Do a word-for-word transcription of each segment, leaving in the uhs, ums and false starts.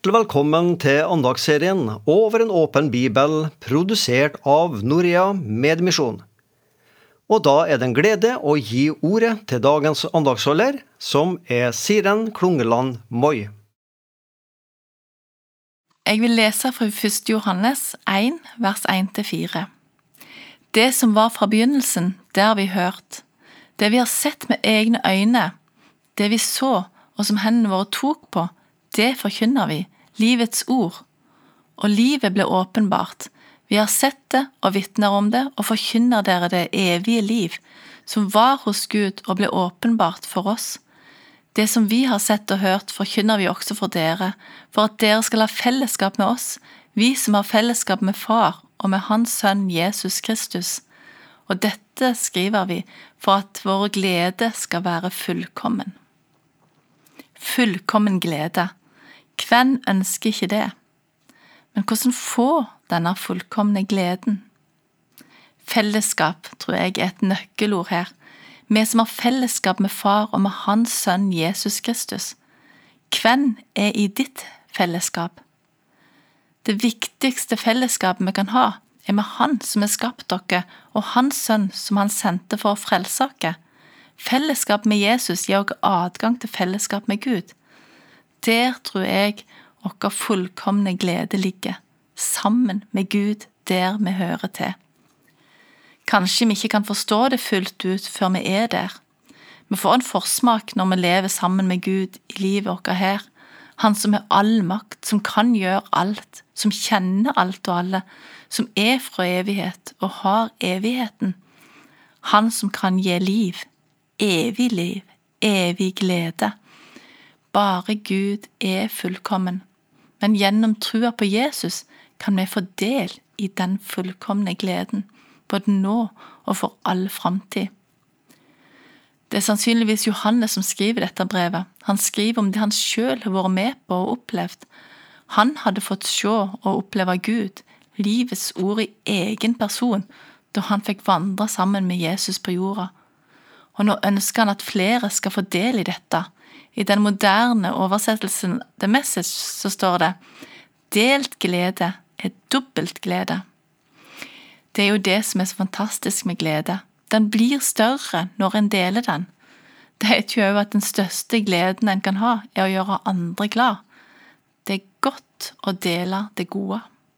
Hjertelig velkommen til andagsserien Over en åpen bibel, produsert av Norea Medmisjon. Og da er det en glede å gi ordet til dagens andagsholder, som er Siren Klungeland Moi. Jeg vil lese fra første Johannes en, vers en til fire. Det som var fra begynnelsen, det har vi hørt. Det vi har sett med egne øyne, det vi så, og som hendene våre tok på, det forkynner vi, livets ord. Og livet ble åpenbart. Vi har sett det og vitner om det, og forkynner dere det evige liv, som var hos Gud og ble åpenbart for oss. Det som vi har sett og hørt, forkynner vi også for dere, for at dere skal ha fellesskap med oss, vi som har fellesskap med Far og med Hans Sønn Jesus Kristus. Og dette skriver vi for at vår glede skal være fullkommen. Fullkommen glede. Hvem ønsker ikke det? Men hvordan få denne fullkomne gleden? Fellesskap, tror jeg, er et nøkkelord her. Vi som har fellesskap med Far og med Hans Sønn Jesus Kristus. Hvem er i ditt fellesskap? Det viktigste fellesskapet vi kan ha, er med Han som har skapt dere, og Hans Sønn som Han sendte for å frelse dere. Fellesskap med Jesus gir dere adgang til fellesskap med Gud. Der tror jeg dere fullkomne glede ligger, sammen med Gud der vi hører til. Kanskje vi ikke kan forstå det fullt ut før vi er der. Vi får en forsmak når vi lever sammen med Gud i livet vårt her. Han som har all makt, som kan gjøre alt, som kjenner alt og alle, som er fra evighet og har evigheten. Han som kan gi liv, evig liv, evig glede. Bare Gud er fullkommen, men gjennom trua på Jesus kan vi få del i den fullkomne gleden, både nå og for all fremtid. Det er sannsynligvis Johannes som skriver dette brevet. Han skriver om det han selv har vært med på og opplevd. Han hadde fått se og oppleve Gud, livets ord i egen person, da han fikk vandre sammen med Jesus på jorda. Og nå ønsker han at flere skal få del i dette. I den moderne oversettelsen The Message så står det «Delt glede er dobbelt glede». Det er jo det som er så fantastisk med glede. Den blir større når en deler den. Det heter jo også at den største gleden en kan ha er å gjøre andre glad. Det er godt å dele det gode.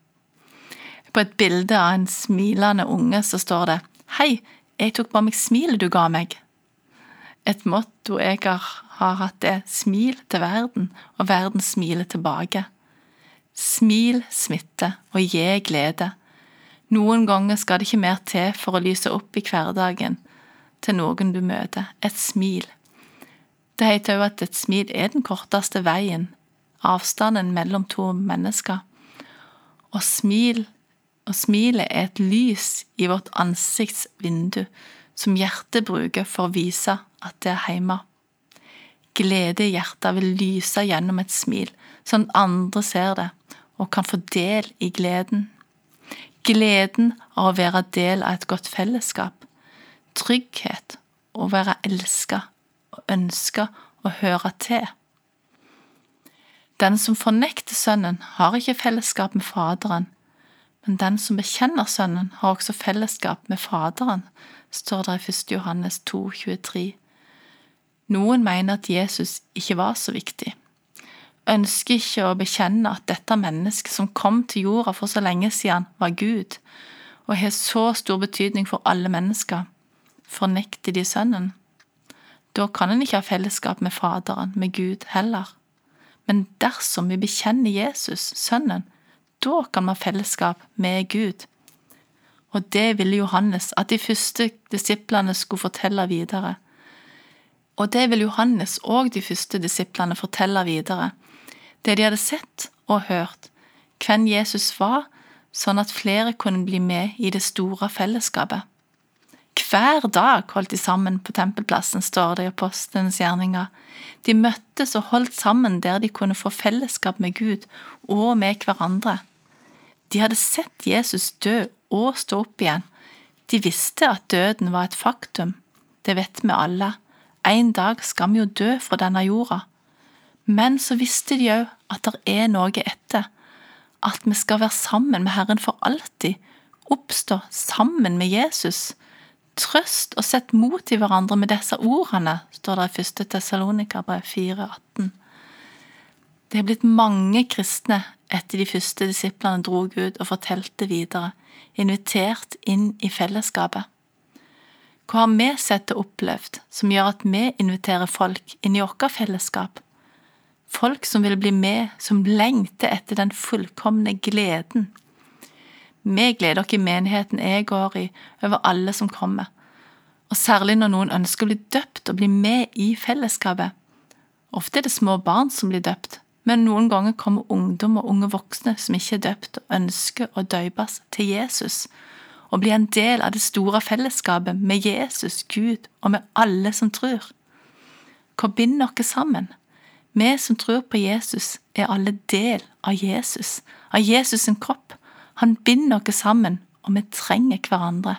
På et bilde av en smilende unge så står det «Hei, jeg tok bare meg smilet du ga meg». Et motto jeg har, har hatt det «Smil til verden, og verden smiler tilbake». Smil smitter og gi glede. Noen ganger skal det ikke mer til for å lyse opp i hverdagen til noen du møter. Et smil. Det heter jo at et smil er den korteste veien, avstanden mellom to mennesker. Og smil, og smilet er et lys i vårt ansiktsvindu, som hjertet bruker for å vise at det er hjemme. Glede i hjertet vil lyse gjennom et smil, sånn at andre ser det, og kan få del i gleden. Gleden av å være del av et godt fellesskap. Trygghet, å være elsket, og ønske å høre til. Den som fornekter sønnen har ikke fellesskap med faderen, men den som bekjenner sønnen har også fellesskap med faderen, står det i første Johannes to tjuetre. Noen mener at Jesus ikke var så viktig. Ønsker ikke å bekjenne at dette mennesket som kom til jorda for så lenge siden var Gud, og har så stor betydning for alle mennesker. Fornekter de sønnen? Da kan en ikke ha fellesskap med faderen, med Gud heller. Men dersom vi bekjenner Jesus, sønnen, da kan vi ha fellesskap med Gud. Og det ville Johannes at de første disiplene skulle fortelle videre. Og det vil Johannes og de første disiplene fortelle videre. Det de hadde sett og hørt, hvem Jesus var, sånn at flere kunne bli med i det store fellesskapet. Hver dag holdt de sammen på tempelplassen, står det i apostlenes gjerninger. De møttes og holdt sammen der de kunne få fellesskap med Gud og med hverandre. De hadde sett Jesus dø og stå opp igjen. De visste at døden var et faktum. Det vet vi alle. En dag skal vi jo dø fra denne jorda. Men så visste de også at det er noe etter, at vi skal være sammen med Herren for alltid, oppstå sammen med Jesus. Trøst og sett mot i hverandre med disse ordene, står det i første Thessalonikerbrev fire atten. Det er blitt mange kristne etter de første disiplene drog ut og fortalte videre, invitert inn i fellesskapet. Hva har vi sett og opplevd som gjør at vi inviterer folk inn i vårt fellesskap? Folk som vil bli med, som lengter etter den fullkomne gleden. Vi gleder oss i menigheten jeg går i over alle som kommer, og særlig når noen ønsker å bli døpt og bli med i fellesskapet. Ofte er det små barn som blir døpt, men noen ganger kommer ungdom og unge voksne som ikke er døpt og ønsker å døpes til Jesus, og bli en del av det store fellesskapet med Jesus, Gud og med alle som tror. Hva binder oss sammen? Vi som tror på Jesus er alle del av Jesus, av Jesus sin kropp. Han binder oss sammen, og vi trenger hverandre.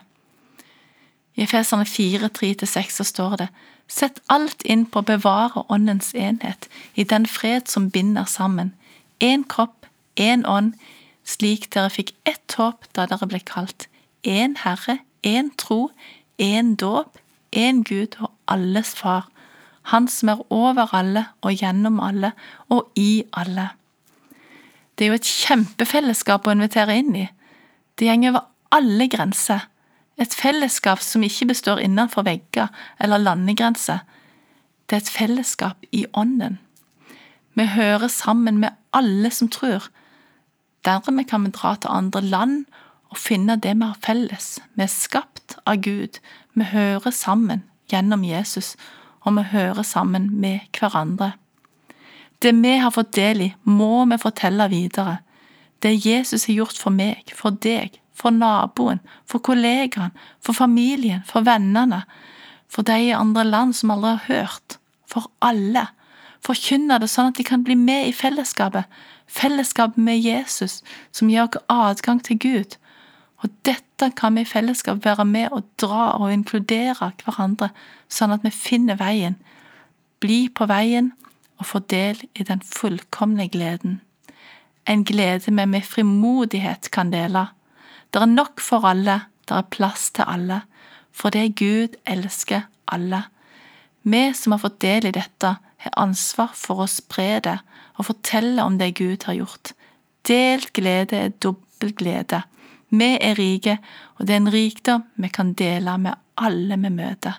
I Efeserne fire tre til seks så står det: Sett alt inn på å bevare åndens enhet, i den fred som binder sammen. En kropp, en ånd, slik dere fikk ett håp da dere ble kalt. En Herre, en tro, en dåp, en Gud og alles far. Han som er over alle og gjennom alle og i alle. Det er jo et kjempefellesskap å invitere inn i. Det går over alle grenser. Et fellesskap som ikke består innenfor vegger eller landegrenser. Det er et fellesskap i ånden. Vi hører sammen med alle som tror. Dermed kan vi dra til andre land og finne det vi har felles. Vi er skapt av Gud. Vi hører sammen gjennom Jesus, og vi hører sammen med hverandre. Det vi har fått del i, må vi fortelle videre. Det Jesus har gjort for meg, for deg, for naboen, for kollegaen, for familien, for vennene, for de i andre land som aldri har hørt, for alle. Forkynne det sånn at de kan bli med i fellesskapet, fellesskapet med Jesus, som gir oss adgang til Gud. Og dette kan vi i fellesskap være med og dra og inkludere hverandre, sånn at vi finner veien, bli på veien og få del i den fullkomne gleden. En glede vi med frimodighet kan dele. Det er nok for alle, det er plass til alle, for det Gud elsker alle. Vi som har fått del i dette, har ansvar for å spre det og fortelle om det Gud har gjort. Delt glede er dobbel glede. Vi er rike, og det er en rikdom vi kan dele med alle vi møter.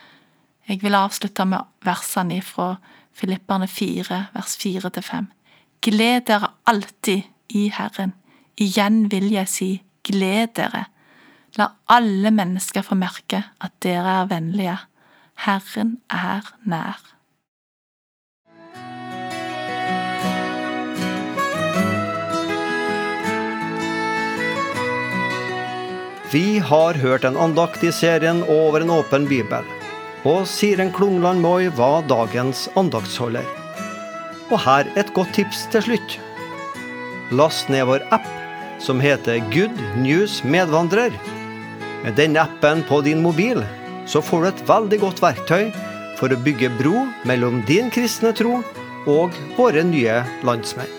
Jeg vil avslutte med versene fra Filipperne fire, vers fire til fem. Gled dere alltid i Herren. Igjen vil jeg si, gled dere. La alle mennesker få merke at dere er vennlige. Herren er nær. Vi har hørt en andakt i serien Over en åpen bibel, og Siren Klungland Moi var dagens andaktsholder. Og her et godt tips til slutt. Last ned vår app som heter Good News Medvandrer. Med denne appen på din mobil så får du et veldig godt verktøy for å bygge bro mellom din kristne tro og våre nye landsmenn.